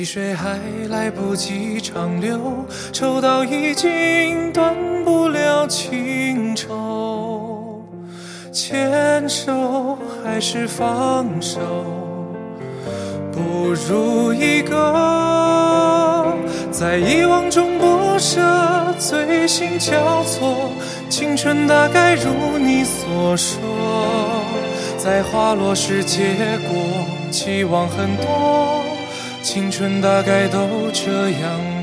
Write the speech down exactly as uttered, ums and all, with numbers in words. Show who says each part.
Speaker 1: 泪水还来不及长流，抽到已经断不了情愁。牵手还是放手，不如一个在遗忘中不舍，醉心交错。青春大概如你所说，在花落时结果，期望很多。青春大概都这样